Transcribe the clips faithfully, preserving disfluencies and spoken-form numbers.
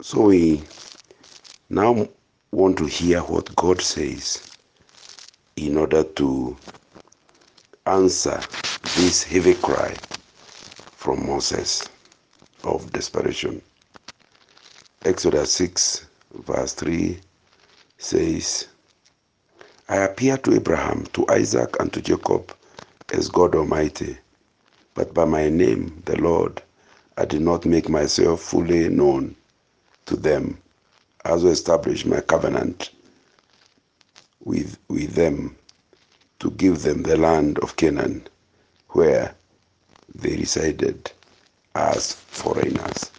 So we now want to hear what God says in order to answer this heavy cry from Moses of desperation. Exodus six verse three says, I appeared to Abraham, to Isaac, and to Jacob as God Almighty, but by my name, the Lord, I did not make myself fully known to them. I also established my covenant with, with them to give them the land of Canaan, where they resided as foreigners.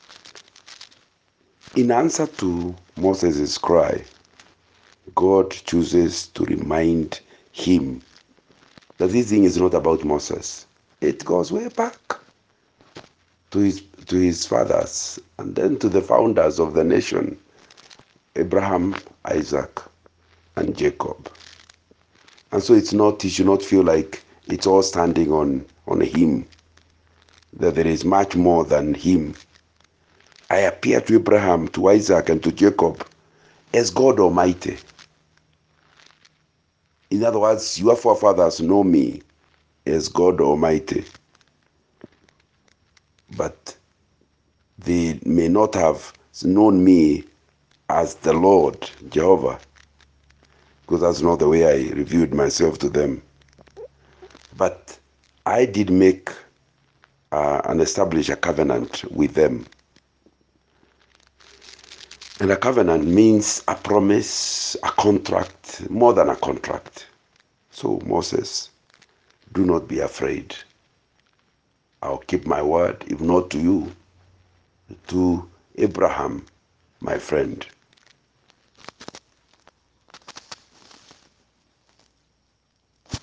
In answer to Moses' cry, God chooses to remind him that this thing is not about Moses. It goes way back to his, to his fathers and then to the founders of the nation, Abraham, Isaac, and Jacob. And so it's not, he should not feel like it's all standing on, on him, that there is much more than him. I appear to Abraham, to Isaac, and to Jacob as God Almighty. In other words, your forefathers know me as God Almighty, but they may not have known me as the Lord, Jehovah, because that's not the way I revealed myself to them. But I did make uh, and establish a covenant with them. And a covenant means a promise, a contract, more than a contract. So Moses, do not be afraid. I'll keep my word, if not to you, to Abraham, my friend.